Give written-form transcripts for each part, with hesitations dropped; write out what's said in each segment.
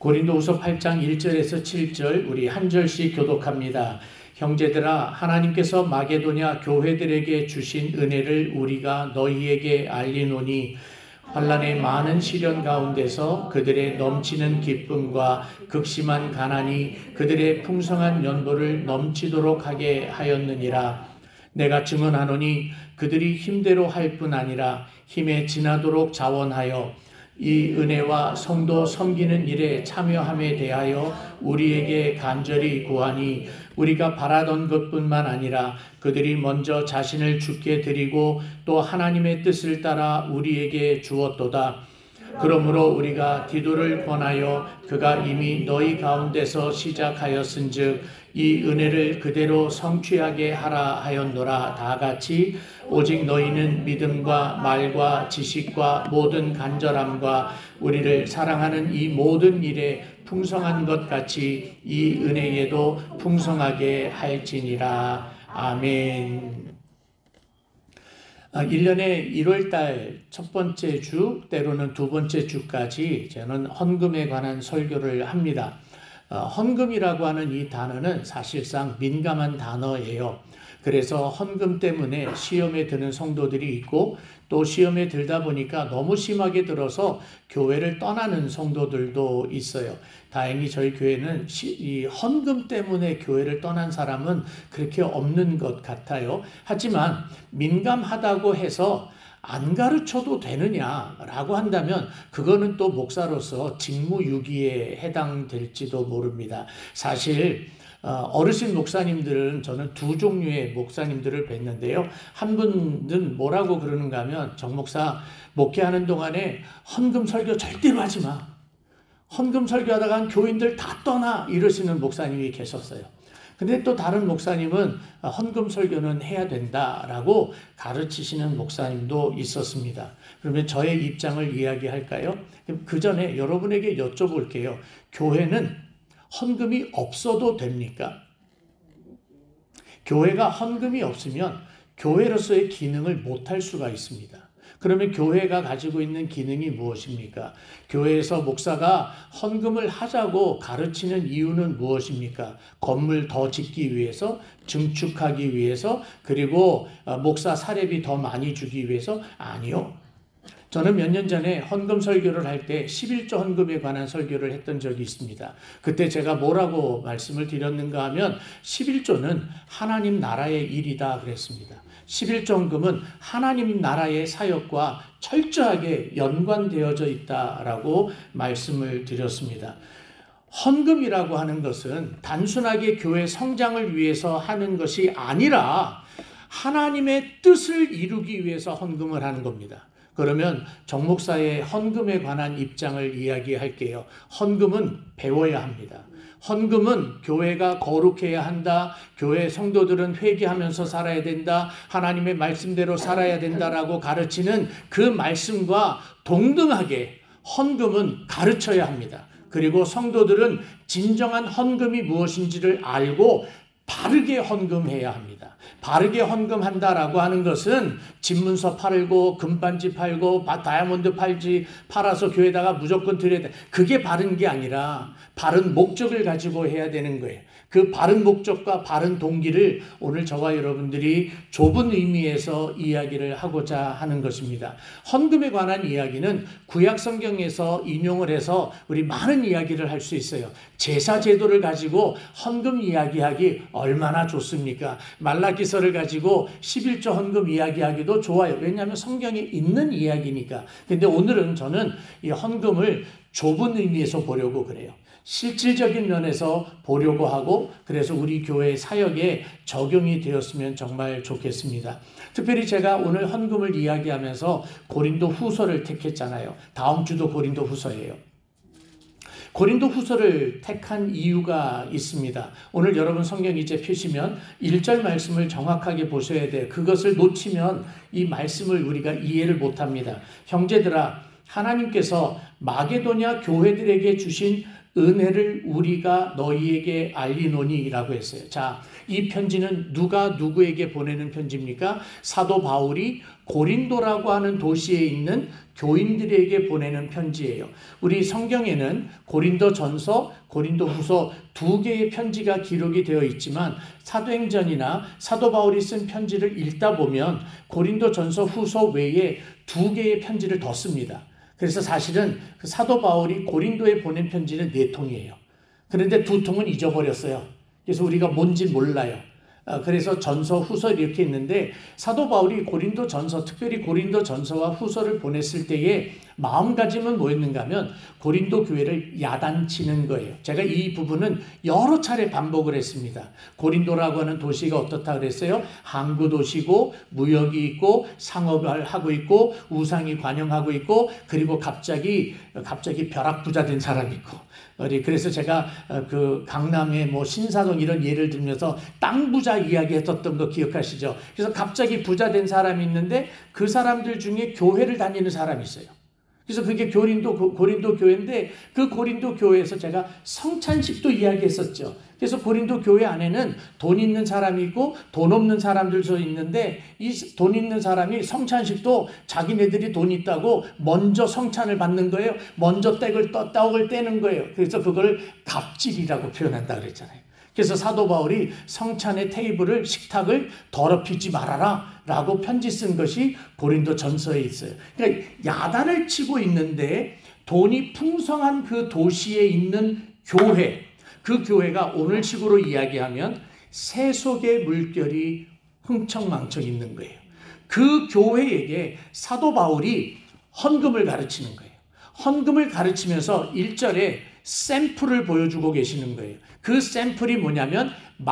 고린도후서 8장 1절에서 7절 우리 한 절씩 교독합니다. 형제들아, 하나님께서 마게도냐 교회들에게 주신 은혜를 우리가 너희에게 알리노니 환난의 많은 시련 가운데서 그들의 넘치는 기쁨과 극심한 가난이 그들의 풍성한 연보를 넘치도록 하게 하였느니라. 내가 증언하노니 그들이 힘대로 할 뿐 아니라 힘에 지나도록 자원하여 이 은혜와 성도 섬기는 일에 참여함에 대하여 우리에게 간절히 구하니 우리가 바라던 것뿐만 아니라 그들이 먼저 자신을 주께 드리고 또 하나님의 뜻을 따라 우리에게 주었도다. 그러므로 우리가 디도를 권하여 그가 이미 너희 가운데서 시작하였은즉 이 은혜를 그대로 성취하게 하라 하였노라. 다 같이 오직 너희는 믿음과 말과 지식과 모든 간절함과 우리를 사랑하는 이 모든 일에 풍성한 것 같이 이 은혜에도 풍성하게 할지니라. 아멘. 1년에 1월달 첫 번째 주, 때로는 두 번째 주까지 저는 헌금에 관한 설교를 합니다. 헌금이라고 하는 이 단어는 사실상 민감한 단어예요. 그래서 헌금 때문에 시험에 드는 성도들이 있고 또 시험에 들다 보니까 너무 심하게 들어서 교회를 떠나는 성도들도 있어요. 다행히 저희 교회는 이 헌금 때문에 교회를 떠난 사람은 그렇게 없는 것 같아요. 하지만 민감하다고 해서 안 가르쳐도 되느냐라고 한다면 그거는 또 목사로서 직무유기에 해당될지도 모릅니다. 사실 어르신 목사님들은 저는 두 종류의 목사님들을 뵀는데요. 한 분은 뭐라고 그러는가 하면 정 목사 목회하는 동안에 헌금 설교 절대로 하지 마. 헌금 설교하다가 교인들 다 떠나 이러시는 목사님이 계셨어요. 근데 또 다른 목사님은 헌금 설교는 해야 된다라고 가르치시는 목사님도 있었습니다. 그러면 저의 입장을 이야기할까요? 그 전에 여러분에게 여쭤볼게요. 교회는 헌금이 없어도 됩니까? 교회가 헌금이 없으면 교회로서의 기능을 못할 수가 있습니다. 그러면 교회가 가지고 있는 기능이 무엇입니까? 교회에서 목사가 헌금을 하자고 가르치는 이유는 무엇입니까? 건물 더 짓기 위해서, 증축하기 위해서, 그리고 목사 사례비 더 많이 주기 위해서? 아니요. 저는 몇 년 전에 헌금 설교를 할 때 11조 헌금에 관한 설교를 했던 적이 있습니다. 그때 제가 뭐라고 말씀을 드렸는가 하면 11조는 하나님 나라의 일이다 그랬습니다. 11조 헌금은 하나님 나라의 사역과 철저하게 연관되어져 있다라고 말씀을 드렸습니다. 헌금이라고 하는 것은 단순하게 교회 성장을 위해서 하는 것이 아니라 하나님의 뜻을 이루기 위해서 헌금을 하는 겁니다. 그러면 정 목사의 헌금에 관한 입장을 이야기할게요. 헌금은 배워야 합니다. 헌금은 교회가 거룩해야 한다. 교회 성도들은 회개하면서 살아야 된다. 하나님의 말씀대로 살아야 된다라고 가르치는 그 말씀과 동등하게 헌금은 가르쳐야 합니다. 그리고 성도들은 진정한 헌금이 무엇인지를 알고 바르게 헌금해야 합니다. 바르게 헌금한다라고 하는 것은 집문서 팔고 금반지 팔고 다이아몬드 팔아서 교회에다가 무조건 드려야 돼. 그게 바른 게 아니라 바른 목적을 가지고 해야 되는 거예요. 그 바른 목적과 바른 동기를 오늘 저와 여러분들이 좁은 의미에서 이야기를 하고자 하는 것입니다. 헌금에 관한 이야기는 구약 성경에서 인용을 해서 우리 많은 이야기를 할 수 있어요. 제사 제도를 가지고 헌금 이야기하기 얼마나 좋습니까? 말라기서를 가지고 11조 헌금 이야기하기도 좋아요. 왜냐하면 성경에 있는 이야기니까. 근데 오늘은 저는 이 헌금을 좁은 의미에서 보려고 그래요. 실질적인 면에서 보려고 하고 그래서 우리 교회 사역에 적용이 되었으면 정말 좋겠습니다. 특별히 제가 오늘 헌금을 이야기하면서 고린도 후서를 택했잖아요. 다음 주도 고린도 후서예요. 고린도 후서를 택한 이유가 있습니다. 오늘 여러분 성경 이제 펴시면 1절 말씀을 정확하게 보셔야 돼요. 그것을 놓치면 이 말씀을 우리가 이해를 못합니다. 형제들아, 하나님께서 마게도냐 교회들에게 주신 은혜를 우리가 너희에게 알리노니 라고 했어요. 자, 이 편지는 누가 누구에게 보내는 편지입니까? 사도 바울이 고린도라고 하는 도시에 있는 교인들에게 보내는 편지예요. 우리 성경에는 고린도전서, 고린도후서 두 개의 편지가 기록이 되어 있지만 사도행전이나 사도 바울이 쓴 편지를 읽다 보면 고린도전서, 후서 외에 두 개의 편지를 더 씁니다. 그래서 사실은 그 사도 바울이 고린도에 보낸 편지는 4통이에요. 그런데 2통은 잊어버렸어요. 그래서 우리가 뭔지 몰라요. 그래서 전서, 후서 이렇게 있는데 사도 바울이 고린도 전서, 특별히 고린도 전서와 후서를 보냈을 때에 마음가짐은 뭐였는가 하면 고린도 교회를 야단치는 거예요. 제가 이 부분은 여러 차례 반복을 했습니다. 고린도라고 하는 도시가 어떻다 그랬어요? 항구 도시고 무역이 있고 상업을 하고 있고 우상이 관영하고 있고 그리고 갑자기 벼락부자 된 사람이 있고 그래서 제가 그 강남의 뭐 신사동 이런 예를 들면서 땅 부자 이야기 했었던 거 기억하시죠? 그래서 갑자기 부자 된 사람이 있는데 그 사람들 중에 교회를 다니는 사람이 있어요. 그래서 그게 고린도 교회인데 그 고린도 교회에서 제가 성찬식도 이야기했었죠. 그래서 고린도 교회 안에는 돈 있는 사람이 있고 돈 없는 사람들도 있는데 이 돈 있는 사람이 성찬식도 자기네들이 돈 있다고 먼저 성찬을 받는 거예요. 먼저 떡을 떼는 거예요. 그래서 그걸 갑질이라고 표현한다 그랬잖아요. 그래서 사도 바울이 성찬의 테이블을 식탁을 더럽히지 말아라 라고 편지 쓴 것이 고린도 전서에 있어요. 그러니까 야단을 치고 있는데 돈이 풍성한 그 도시에 있는 교회, 그 교회가 오늘식으로 이야기하면 새 속의 물결이 흥청망청 있는 거예요. 그 교회에게 사도 바울이 헌금을 가르치는 거예요. 헌금을 가르치면서 1절에 샘플을 보여주고 계시는 거예요. 그 샘플이 뭐냐면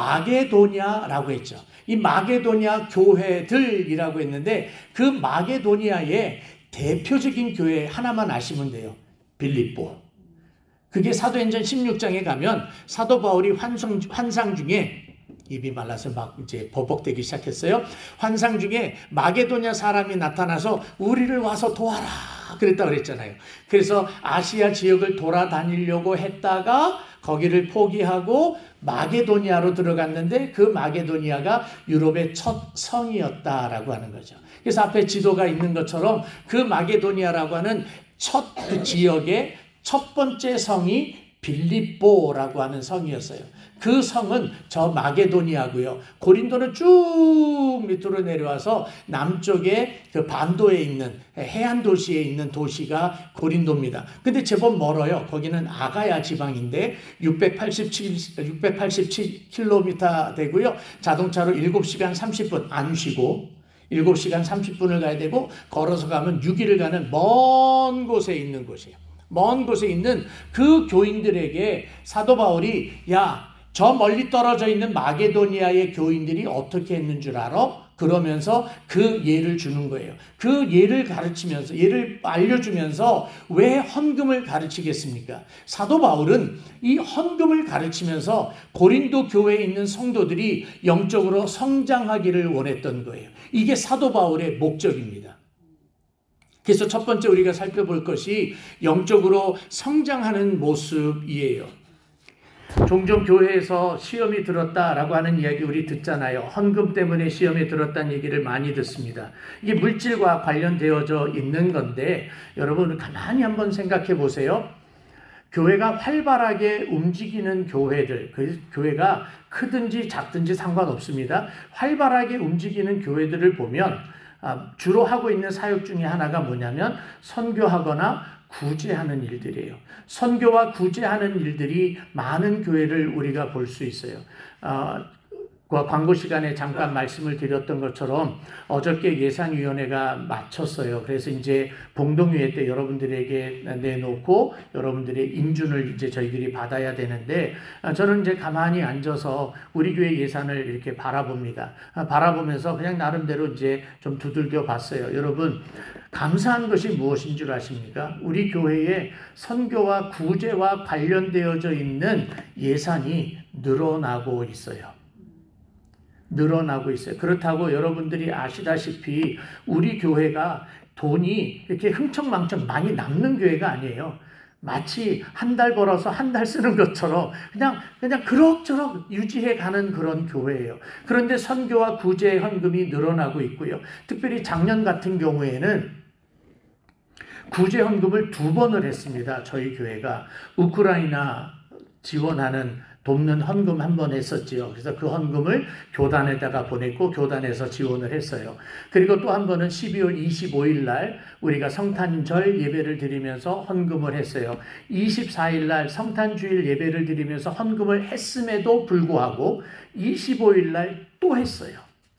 마게도냐라고 했죠. 이 마게도냐 교회들이라고 했는데 그 마게도니아의 대표적인 교회 하나만 아시면 돼요. 빌립보. 그게 사도행전 16장에 가면 사도 바울이 환상 중에 입이 말라서 막 이제 버벅대기 시작했어요. 환상 중에 마게도냐 사람이 나타나서 우리를 와서 도와라 그랬다 그랬잖아요. 그래서 아시아 지역을 돌아다니려고 했다가 거기를 포기하고 마게도니아로 들어갔는데 그 마게도니아가 유럽의 첫 성이었다라고 하는 거죠. 그래서 앞에 지도가 있는 것처럼 그 마게도니아라고 하는 첫 그 지역의 첫 번째 성이 빌립보라고 하는 성이었어요. 그 성은 저 마게도니아고요. 고린도는 쭉 밑으로 내려와서 남쪽에 그 반도에 있는 해안 도시에 있는 도시가 고린도입니다. 근데 제법 멀어요. 거기는 아가야 지방인데 687km 되고요. 자동차로 7시간 30분 안 쉬고 7시간 30분을 가야 되고 걸어서 가면 6일을 가는 먼 곳에 있는 곳이에요. 먼 곳에 있는 그 교인들에게 사도 바울이 저 멀리 떨어져 있는 마게도니아의 교인들이 어떻게 했는 줄 알아? 그러면서 그 예를 주는 거예요. 그 예를 가르치면서 예를 알려주면서 왜 헌금을 가르치겠습니까? 사도 바울은 이 헌금을 가르치면서 고린도 교회에 있는 성도들이 영적으로 성장하기를 원했던 거예요. 이게 사도 바울의 목적입니다. 그래서 첫 번째 우리가 살펴볼 것이 영적으로 성장하는 모습이에요. 종종 교회에서 시험이 들었다라고 하는 이야기 우리 듣잖아요. 헌금 때문에 시험에 들었다는 얘기를 많이 듣습니다. 이게 물질과 관련되어져 있는 건데 여러분 가만히 한번 생각해 보세요. 교회가 활발하게 움직이는 교회들, 그 교회가 크든지 작든지 상관없습니다. 활발하게 움직이는 교회들을 보면 주로 하고 있는 사역 중에 하나가 뭐냐면 선교하거나 구제하는 일들이에요. 선교와 구제하는 일들이 많은 교회를 우리가 볼 수 있어요. 광고 시간에 잠깐 말씀을 드렸던 것처럼 어저께 예산위원회가 마쳤어요. 그래서 이제 봉동위회 때 여러분들에게 내놓고 여러분들의 인준을 이제 저희들이 받아야 되는데 저는 이제 가만히 앉아서 우리 교회 예산을 이렇게 바라봅니다. 바라보면서 그냥 나름대로 이제 좀 두들겨 봤어요. 여러분 감사한 것이 무엇인 줄 아십니까? 우리 교회에 선교와 구제와 관련되어져 있는 예산이 늘어나고 있어요. 그렇다고 여러분들이 아시다시피 우리 교회가 돈이 이렇게 흥청망청 많이 남는 교회가 아니에요. 마치 한 달 벌어서 한 달 쓰는 것처럼 그냥 그럭저럭 유지해 가는 그런 교회예요. 그런데 선교와 구제 헌금이 늘어나고 있고요. 특별히 작년 같은 경우에는 구제 헌금을 2번을 했습니다. 저희 교회가 우크라이나 지원하는 돕는 헌금 한 번 했었지요. 그래서 그 헌금을 교단에다가 보냈고 교단에서 지원을 했어요. 그리고 또 한 번은 12월 25일 날 우리가 성탄절 예배를 드리면서 헌금을 했어요. 24일 날 성탄주일 예배를 드리면서 헌금을 했음에도 불구하고 25일 날 또 했어요.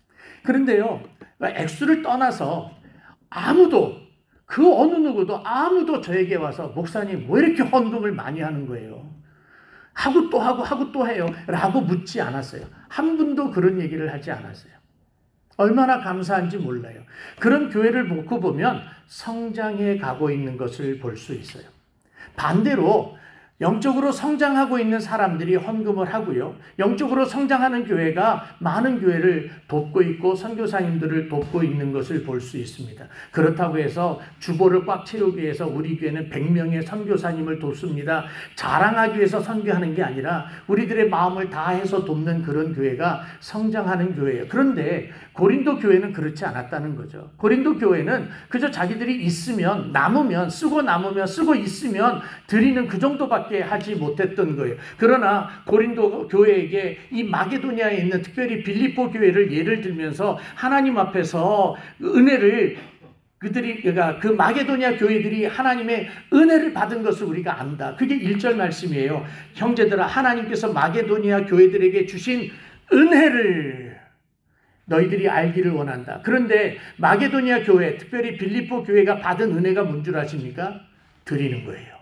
그런데요, 액수를 떠나서 아무도, 그 어느 누구도 아무도 저에게 와서 목사님 왜 이렇게 헌금을 많이 하는 거예요? 하고 또 하고 또 해요 라고 묻지 않았어요. 한 분도 그런 얘기를 하지 않았어요. 얼마나 감사한지 몰라요. 그런 교회를 놓고 보면 성장해 가고 있는 것을 볼 수 있어요. 반대로 영적으로 성장하고 있는 사람들이 헌금을 하고요. 영적으로 성장하는 교회가 많은 교회를 돕고 있고 선교사님들을 돕고 있는 것을 볼 수 있습니다. 그렇다고 해서 주보를 꽉 채우기 위해서 우리 교회는 100명의 선교사님을 돕습니다. 자랑하기 위해서 선교하는 게 아니라 우리들의 마음을 다해서 돕는 그런 교회가 성장하는 교회예요. 그런데 고린도 교회는 그렇지 않았다는 거죠. 고린도 교회는 그저 자기들이 있으면 남으면 쓰고 있으면 드리는 그 정도밖에 하지 못했던 거예요. 그러나 고린도 교회에게 이 마게도니아에 있는 특별히 빌립보 교회를 예를 들면서 하나님 앞에서 은혜를 그러니까 그 마게도니아 교회들이 하나님의 은혜를 받은 것을 우리가 안다. 그게 1절 말씀이에요. 형제들아, 하나님께서 마게도니아 교회들에게 주신 은혜를 너희들이 알기를 원한다. 그런데 마게도니아 교회, 특별히 빌립보 교회가 받은 은혜가 뭔 줄 아십니까? 드리는 거예요.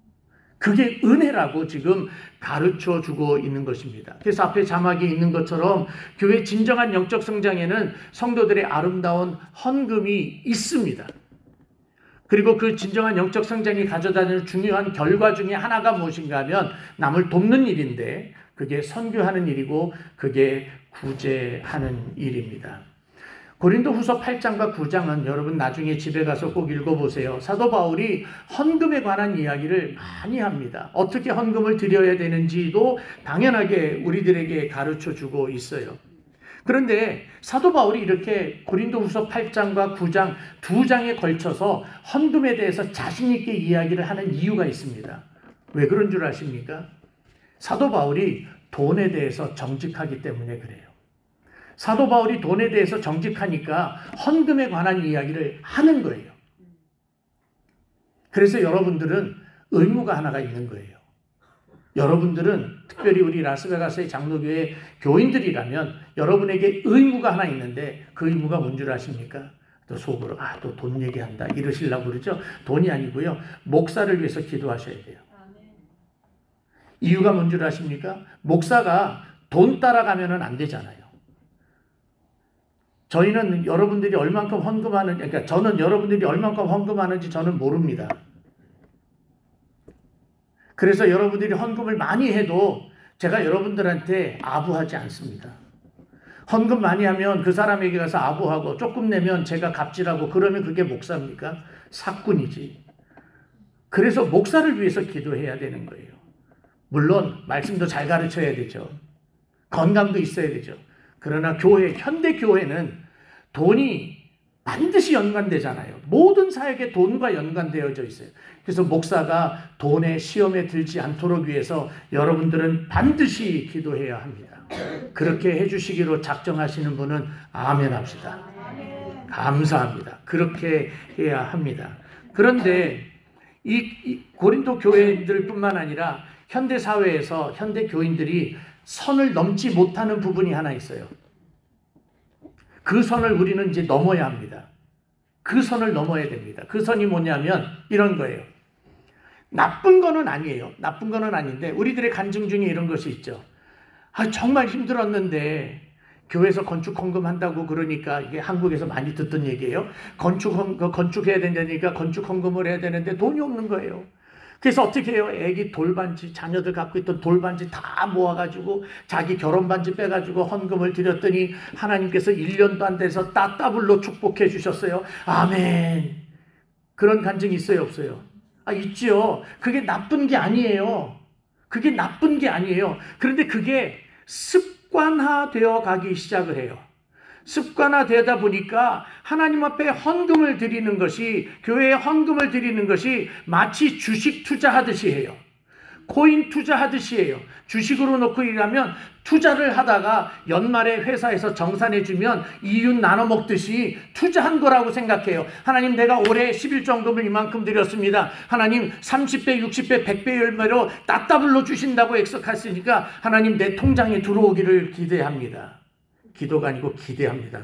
그게 은혜라고 지금 가르쳐 주고 있는 것입니다. 그래서 앞에 자막이 있는 것처럼 교회 진정한 영적 성장에는 성도들의 아름다운 헌금이 있습니다. 그리고 그 진정한 영적 성장이 가져다주는 중요한 결과 중에 하나가 무엇인가 하면 남을 돕는 일인데 그게 선교하는 일이고 그게 구제하는 일입니다. 고린도후서 8장과 9장은 여러분 나중에 집에 가서 꼭 읽어보세요. 사도 바울이 헌금에 관한 이야기를 많이 합니다. 어떻게 헌금을 드려야 되는지도 당연하게 우리들에게 가르쳐주고 있어요. 그런데 사도 바울이 이렇게 고린도후서 8장과 9장 2장에 걸쳐서 헌금에 대해서 자신 있게 이야기를 하는 이유가 있습니다. 왜 그런 줄 아십니까? 사도 바울이 돈에 대해서 정직하기 때문에 그래요. 사도 바울이 돈에 대해서 정직하니까 헌금에 관한 이야기를 하는 거예요. 그래서 여러분들은 의무가 하나가 있는 거예요. 여러분들은 특별히 우리 라스베가스의 장로교회 교인들이라면 여러분에게 의무가 하나 있는데 그 의무가 뭔 줄 아십니까? 또 속으로 또 돈 얘기한다 이러시려고 그러죠. 돈이 아니고요. 목사를 위해서 기도하셔야 돼요. 이유가 뭔 줄 아십니까? 목사가 돈 따라가면 안 되잖아요. 저희는 여러분들이 얼만큼 헌금하는지, 그러니까 저는 여러분들이 얼만큼 헌금하는지 저는 모릅니다. 그래서 여러분들이 헌금을 많이 해도 제가 여러분들한테 아부하지 않습니다. 헌금 많이 하면 그 사람에게 가서 아부하고 조금 내면 제가 갑질하고 그러면 그게 목사입니까? 사꾼이지. 그래서 목사를 위해서 기도해야 되는 거예요. 물론 말씀도 잘 가르쳐야 되죠. 건강도 있어야 되죠. 그러나 교회, 현대 교회는 돈이 반드시 연관되잖아요. 모든 사역에 돈과 연관되어져 있어요. 그래서 목사가 돈의 시험에 들지 않도록 위해서 여러분들은 반드시 기도해야 합니다. 그렇게 해주시기로 작정하시는 분은 아멘 합시다. 감사합니다. 그렇게 해야 합니다. 그런데 이 고린도 교회들뿐만 아니라 현대 사회에서 현대 교인들이 선을 넘지 못하는 부분이 하나 있어요. 그 선을 우리는 이제 넘어야 합니다. 그 선을 넘어야 됩니다. 그 선이 뭐냐면 이런 거예요. 나쁜 거는 아니에요. 나쁜 거는 아닌데 우리들의 간증 중에 이런 것이 있죠. 정말 힘들었는데 교회에서 건축 헌금한다고 그러니까 이게 한국에서 많이 듣던 얘기예요. 건축해야 된다니까 건축 헌금을 해야 되는데 돈이 없는 거예요. 그래서 어떻게 해요? 애기 돌반지, 자녀들 갖고 있던 돌반지 다 모아가지고 자기 결혼반지 빼가지고 헌금을 드렸더니 하나님께서 1년도 안 돼서 따따블로 축복해 주셨어요. 아멘. 그런 간증이 있어요, 없어요? 있지요. 그게 나쁜 게 아니에요. 그게 나쁜 게 아니에요. 그런데 그게 습관화되어 가기 시작을 해요. 습관화되다 보니까 하나님 앞에 헌금을 드리는 것이, 교회에 헌금을 드리는 것이 마치 주식 투자하듯이 해요. 코인 투자하듯이 해요. 주식으로 놓고 일하면 투자를 하다가 연말에 회사에서 정산해주면 이윤 나눠 먹듯이 투자한 거라고 생각해요. 하나님, 내가 올해 11정금을 이만큼 드렸습니다. 하나님 30배, 60배, 100배 열매로 따따블로 주신다고 약속했으니까 하나님 내 통장에 들어오기를 기대합니다. 기도가 아니고 기대합니다.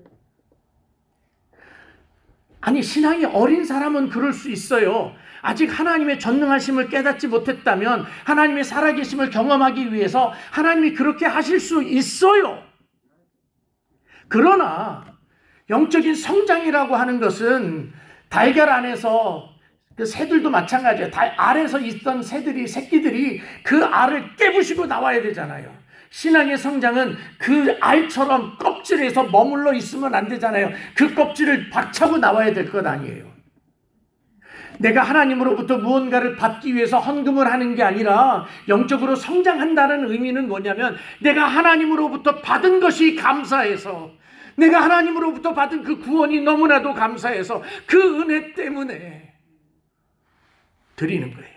아니, 신앙이 어린 사람은 그럴 수 있어요. 아직 하나님의 전능하심을 깨닫지 못했다면 하나님의 살아계심을 경험하기 위해서 하나님이 그렇게 하실 수 있어요. 그러나 영적인 성장이라고 하는 것은 달걀 안에서 그 새들도 마찬가지예요. 달 알에서 있던 새끼들이 그 알을 깨부시고 나와야 되잖아요. 신앙의 성장은 그 알처럼 껍질에서 머물러 있으면 안 되잖아요. 그 껍질을 박차고 나와야 될 것 아니에요. 내가 하나님으로부터 무언가를 받기 위해서 헌금을 하는 게 아니라 영적으로 성장한다는 의미는 뭐냐면, 내가 하나님으로부터 받은 것이 감사해서, 내가 하나님으로부터 받은 그 구원이 너무나도 감사해서 그 은혜 때문에 드리는 거예요.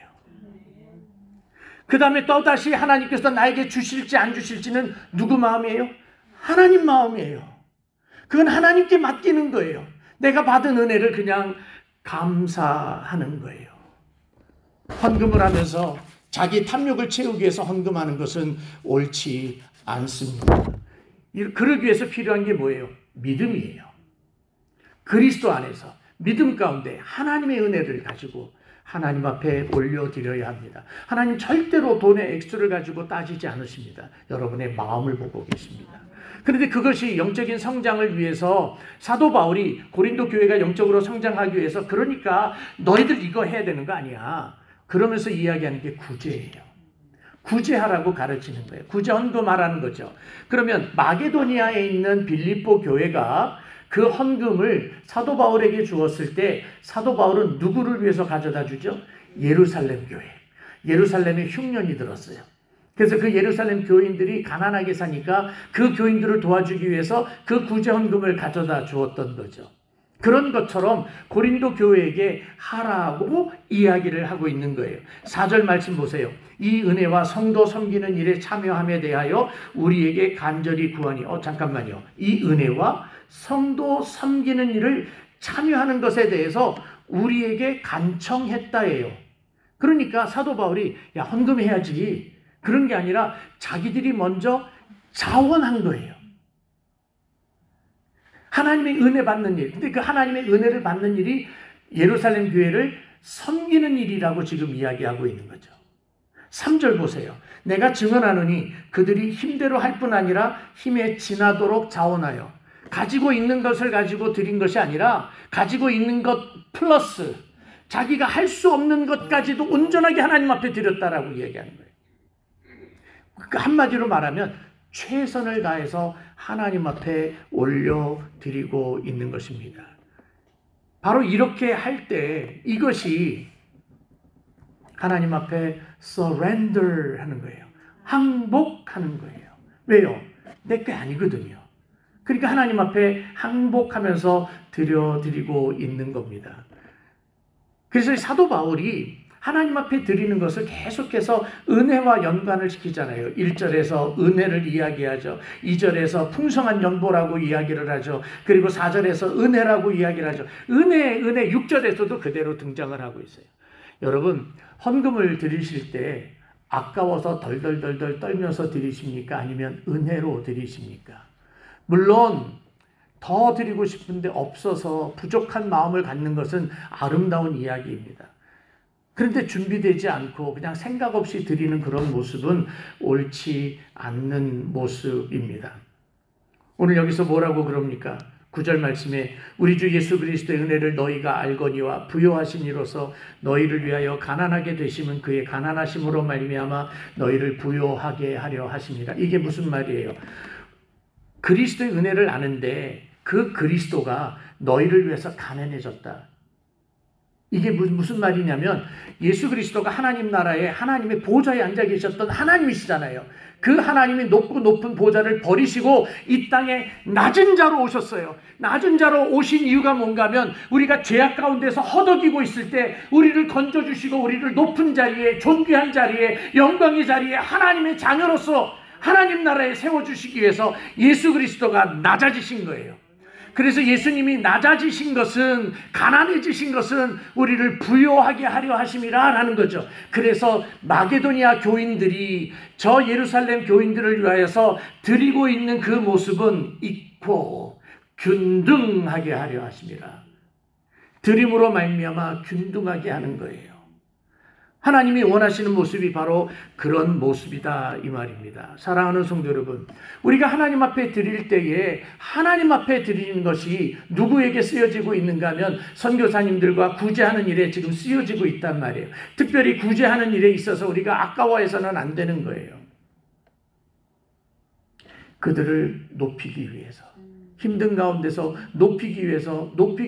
그 다음에 또다시 하나님께서 나에게 주실지 안 주실지는 누구 마음이에요? 하나님 마음이에요. 그건 하나님께 맡기는 거예요. 내가 받은 은혜를 그냥 감사하는 거예요. 헌금을 하면서 자기 탐욕을 채우기 위해서 헌금하는 것은 옳지 않습니다. 그러기 위해서 필요한 게 뭐예요? 믿음이에요. 그리스도 안에서 믿음 가운데 하나님의 은혜를 가지고 하나님 앞에 올려드려야 합니다. 하나님 절대로 돈의 액수를 가지고 따지지 않으십니다. 여러분의 마음을 보고 계십니다. 그런데 그것이 영적인 성장을 위해서 사도 바울이 고린도 교회가 영적으로 성장하기 위해서, 그러니까 너희들 이거 해야 되는 거 아니야, 그러면서 이야기하는 게 구제예요. 구제하라고 가르치는 거예요. 구제 헌금하라는 거죠. 그러면 마게도니아에 있는 빌립보 교회가 그 헌금을 사도 바울에게 주었을 때 사도 바울은 누구를 위해서 가져다 주죠? 예루살렘 교회. 예루살렘에 흉년이 들었어요. 그래서 그 예루살렘 교인들이 가난하게 사니까 그 교인들을 도와주기 위해서 그 구제 헌금을 가져다 주었던 거죠. 그런 것처럼 고린도 교회에게 하라고 이야기를 하고 있는 거예요. 4절 말씀 보세요. 이 은혜와 성도 섬기는 일에 참여함에 대하여 우리에게 간절히 구하니. 잠깐만요. 이 은혜와 성도 섬기는 일을 참여하는 것에 대해서 우리에게 간청했다예요. 그러니까 사도 바울이 헌금해야지, 그런 게 아니라 자기들이 먼저 자원한 거예요. 하나님의 은혜 받는 일. 근데 그 하나님의 은혜를 받는 일이 예루살렘 교회를 섬기는 일이라고 지금 이야기하고 있는 거죠. 3절 보세요. 내가 증언하노니 그들이 힘대로 할 뿐 아니라 힘에 지나도록 자원하여, 가지고 있는 것을 가지고 드린 것이 아니라 가지고 있는 것 플러스 자기가 할 수 없는 것까지도 온전하게 하나님 앞에 드렸다라고 이야기하는 거예요. 한마디로 말하면 최선을 다해서 하나님 앞에 올려드리고 있는 것입니다. 바로 이렇게 할 때 이것이 하나님 앞에 surrender 하는 거예요. 항복하는 거예요. 왜요? 내 게 아니거든요. 그러니까 하나님 앞에 항복하면서 드려드리고 있는 겁니다. 그래서 사도 바울이 하나님 앞에 드리는 것을 계속해서 은혜와 연관을 시키잖아요. 1절에서 은혜를 이야기하죠. 2절에서 풍성한 연보라고 이야기를 하죠. 그리고 4절에서 은혜라고 이야기를 하죠. 은혜 6절에서도 그대로 등장을 하고 있어요. 여러분, 헌금을 드리실 때 아까워서 덜덜덜덜 떨면서 드리십니까? 아니면 은혜로 드리십니까? 물론 더 드리고 싶은데 없어서 부족한 마음을 갖는 것은 아름다운 이야기입니다. 그런데 준비되지 않고 그냥 생각 없이 드리는 그런 모습은 옳지 않는 모습입니다. 오늘 여기서 뭐라고 그럽니까? 9절 말씀에 우리 주 예수 그리스도의 은혜를 너희가 알거니와 부요하신 이로써 너희를 위하여 가난하게 되심은 그의 가난하심으로 말미암아 너희를 부요하게 하려 하심이라. 이게 무슨 말이에요? 그리스도의 은혜를 아는데 그 그리스도가 너희를 위해서 가난해졌다. 이게 무슨 말이냐면 예수 그리스도가 하나님 나라에 하나님의 보좌에 앉아 계셨던 하나님이시잖아요. 그 하나님이 높고 높은 보좌를 버리시고 이 땅에 낮은 자로 오셨어요. 낮은 자로 오신 이유가 뭔가 하면 우리가 죄악 가운데서 허덕이고 있을 때 우리를 건져주시고 우리를 높은 자리에, 존귀한 자리에, 영광의 자리에 하나님의 자녀로서 하나님 나라에 세워주시기 위해서 예수 그리스도가 낮아지신 거예요. 그래서 예수님이 낮아지신 것은, 가난해지신 것은 우리를 부요하게 하려 하심이라라는 거죠. 그래서 마게도니아 교인들이 저 예루살렘 교인들을 위하여서 드리고 있는 그 모습은 익고 균등하게 하려 하심이라. 드림으로 말미암아 균등하게 하는 거예요. 하나님이 원하시는 모습이 바로 그런 모습이다 이 말입니다. 사랑하는 성도 여러분, 우리가 하나님 앞에 드릴 때에 하나님 앞에 드리는 것이 누구에게 쓰여지고 있는가 하면 선교사님들과 구제하는 일에 지금 쓰여지고 있단 말이에요. 특별히 구제하는 일에 있어서 우리가 아까워해서는 안 되는 거예요. 그들을 높이기 위해서, 힘든 가운데서 높이기 위해서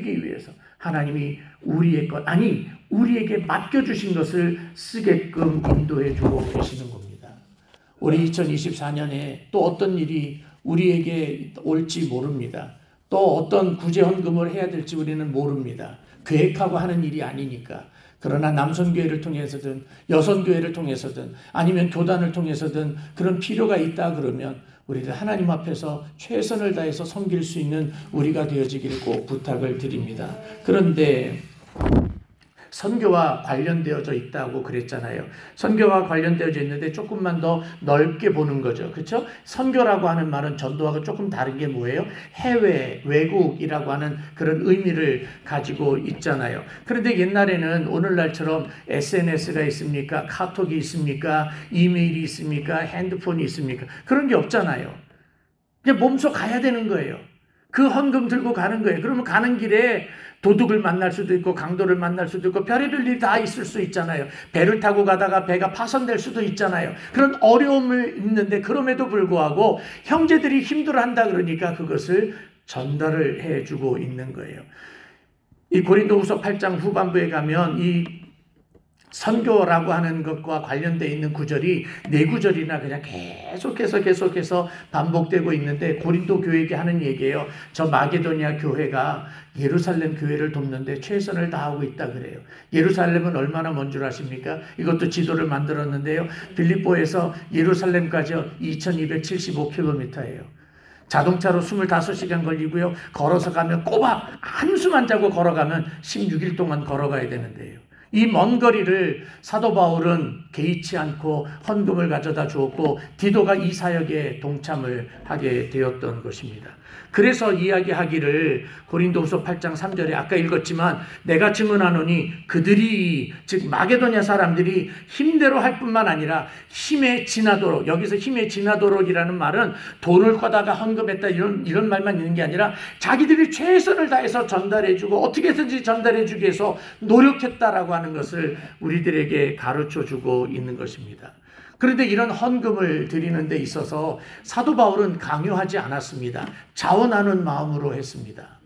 하나님이 우리의 것, 아니 우리에게 맡겨주신 것을 쓰게끔 인도해 주고 계시는 겁니다. 우리 2024년에 또 어떤 일이 우리에게 올지 모릅니다. 또 어떤 구제 헌금을 해야 될지 우리는 모릅니다. 계획하고 하는 일이 아니니까. 그러나 남선교회를 통해서든 여선교회를 통해서든 아니면 교단을 통해서든 그런 필요가 있다 그러면 우리들 하나님 앞에서 최선을 다해서 섬길 수 있는 우리가 되어지기를 꼭 부탁을 드립니다. 그런데 선교와 관련되어져 있다고 그랬잖아요. 선교와 관련되어져 있는데 조금만 더 넓게 보는 거죠. 그렇죠? 선교라고 하는 말은 전도하고 조금 다른 게 뭐예요? 해외, 외국이라고 하는 그런 의미를 가지고 있잖아요. 그런데 옛날에는 오늘날처럼 SNS가 있습니까? 카톡이 있습니까? 이메일이 있습니까? 핸드폰이 있습니까? 그런 게 없잖아요. 그냥 몸소 가야 되는 거예요. 그 헌금 들고 가는 거예요. 그러면 가는 길에 도둑을 만날 수도 있고 강도를 만날 수도 있고 별의별 일이 다 있을 수 있잖아요. 배를 타고 가다가 배가 파손될 수도 있잖아요. 그런 어려움을 있는데 그럼에도 불구하고 형제들이 힘들어한다 그러니까 그것을 전달을 해주고 있는 거예요. 이 고린도후서 8장 후반부에 가면 이 선교라고 하는 것과 관련되어 있는 구절이 4구절이나 그냥 계속해서 반복되고 있는데 고린도 교회에게 하는 얘기예요. 저 마게도니아 교회가 예루살렘 교회를 돕는데 최선을 다하고 있다 그래요. 예루살렘은 얼마나 먼 줄 아십니까? 이것도 지도를 만들었는데요. 빌립보에서 예루살렘까지 2275km예요. 자동차로 25시간 걸리고요. 걸어서 가면 꼬박 한숨 자고 걸어가면 16일 동안 걸어가야 되는데요. 이 먼 거리를 사도 바울은 개의치 않고 헌금을 가져다 주었고 디도가 이 사역에 동참을 하게 되었던 것입니다. 그래서 이야기하기를 고린도후서 8장 3절에 아까 읽었지만 내가 증언하노니 그들이 즉 마게도냐 사람들이 힘대로 할 뿐만 아니라 힘에 지나도록, 여기서 힘에 지나도록이라는 말은 돈을 거다가 헌금했다 이런 말만 있는 게 아니라 자기들이 최선을 다해서 전달해주고 어떻게든지 전달해주기 위해서 노력했다라고 하는 것을 우리들에게 가르쳐주고 있는 것입니다. 그런데 이런 헌금을 드리는 데 있어서 사도 바울은 강요하지 않았습니다. 자원하는 마음으로 했습니다.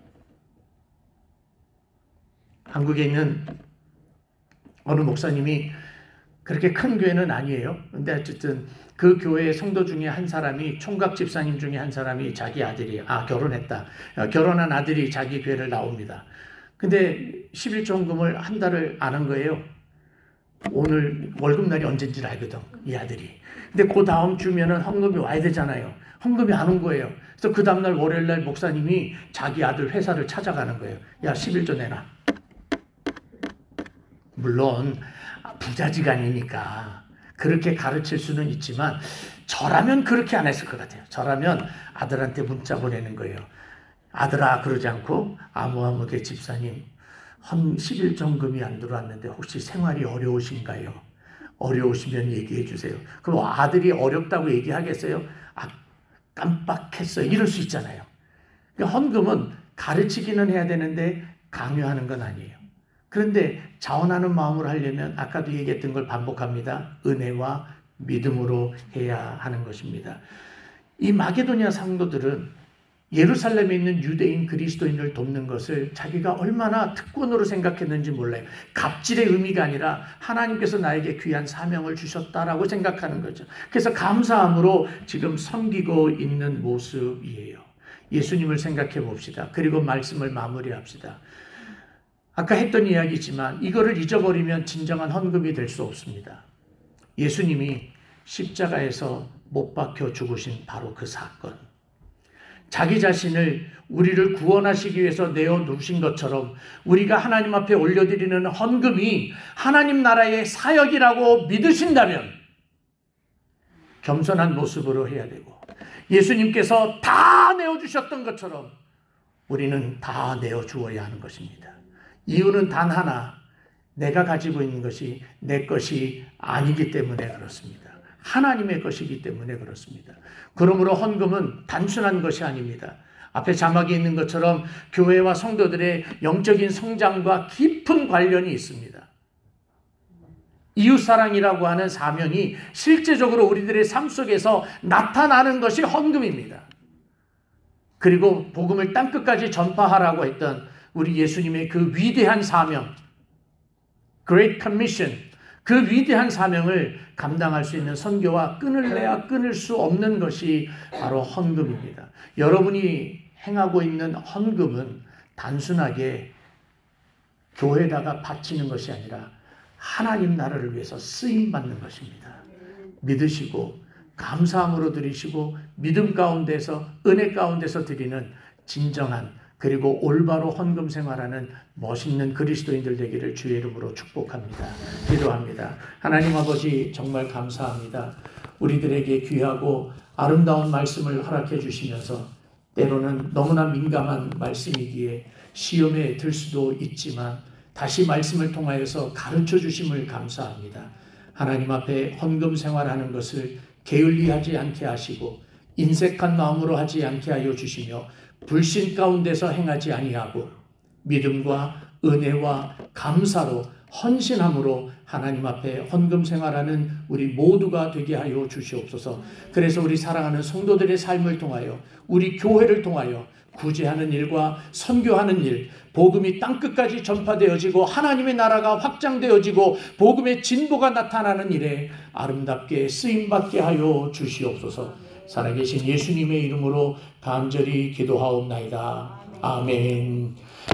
한국에 있는 어느 목사님이 그렇게 큰 교회는 아니에요. 근데 어쨌든 그 교회의 성도 중에 한 사람이, 총각 집사님 중에 한 사람이 자기 아들이 결혼했다. 결혼한 아들이 자기 교회를 나옵니다. 근데 11조 헌금을 한 달을 안 한 거예요. 오늘 월급날이 언제인지 알거든, 이 아들이. 근데 그 다음 주면은 헌금이 와야 되잖아요. 헌금이 안 온 거예요. 그래서 그 다음날 월요일날 목사님이 자기 아들 회사를 찾아가는 거예요. 야, 11조 내놔. 물론 부자지간이니까 그렇게 가르칠 수는 있지만 저라면 그렇게 안 했을 것 같아요. 저라면 아들한테 문자 보내는 거예요. 아들아, 그러지 않고 아무개 집사님 11조 헌금이 안 들어왔는데 혹시 생활이 어려우신가요? 어려우시면 얘기해 주세요. 그럼 아들이 어렵다고 얘기하겠어요? 깜빡했어요. 이럴 수 있잖아요. 그러니까 헌금은 가르치기는 해야 되는데 강요하는 건 아니에요. 그런데 자원하는 마음으로 하려면 아까도 얘기했던 걸 반복합니다. 은혜와 믿음으로 해야 하는 것입니다. 이 마게도니아 성도들은 예루살렘에 있는 유대인 그리스도인을 돕는 것을 자기가 얼마나 특권으로 생각했는지 몰라요. 갑질의 의미가 아니라 하나님께서 나에게 귀한 사명을 주셨다라고 생각하는 거죠. 그래서 감사함으로 지금 섬기고 있는 모습이에요. 예수님을 생각해 봅시다. 그리고 말씀을 마무리합시다. 아까 했던 이야기지만 이거를 잊어버리면 진정한 헌금이 될 수 없습니다. 예수님이 십자가에서 못 박혀 죽으신 바로 그 사건. 자기 자신을 우리를 구원하시기 위해서 내어놓으신 것처럼 우리가 하나님 앞에 올려드리는 헌금이 하나님 나라의 사역이라고 믿으신다면 겸손한 모습으로 해야 되고, 예수님께서 다 내어주셨던 것처럼 우리는 다 내어주어야 하는 것입니다. 이유는 단 하나, 내가 가지고 있는 것이 내 것이 아니기 때문에 그렇습니다. 하나님의 것이기 때문에 그렇습니다. 그러므로 헌금은 단순한 것이 아닙니다. 앞에 자막에 있는 것처럼 교회와 성도들의 영적인 성장과 깊은 관련이 있습니다. 이웃사랑이라고 하는 사명이 실제적으로 우리들의 삶 속에서 나타나는 것이 헌금입니다. 그리고 복음을 땅끝까지 전파하라고 했던 우리 예수님의 그 위대한 사명, Great Commission, 그 위대한 사명을 감당할 수 있는 선교와 끊을래야 끊을 수 없는 것이 바로 헌금입니다. 여러분이 행하고 있는 헌금은 단순하게 교회에다가 바치는 것이 아니라 하나님 나라를 위해서 쓰임받는 것입니다. 믿으시고 감사함으로 드리시고 믿음 가운데서, 은혜 가운데서 드리는 진정한 그리고 올바로 헌금 생활하는 멋있는 그리스도인들 되기를 주의 이름으로 축복합니다. 기도합니다. 하나님 아버지, 정말 감사합니다. 우리들에게 귀하고 아름다운 말씀을 허락해 주시면서 때로는 너무나 민감한 말씀이기에 시험에 들 수도 있지만 다시 말씀을 통하여서 가르쳐 주심을 감사합니다. 하나님 앞에 헌금 생활하는 것을 게을리하지 않게 하시고 인색한 마음으로 하지 않게 하여 주시며 불신 가운데서 행하지 아니하고 믿음과 은혜와 감사로 헌신함으로 하나님 앞에 헌금 생활하는 우리 모두가 되게 하여 주시옵소서. 그래서 우리 사랑하는 성도들의 삶을 통하여, 우리 교회를 통하여 구제하는 일과 선교하는 일, 복음이 땅끝까지 전파되어지고 하나님의 나라가 확장되어지고 복음의 진보가 나타나는 일에 아름답게 쓰임받게 하여 주시옵소서. 살아계신 예수님의 이름으로 간절히 기도하옵나이다. 아멘.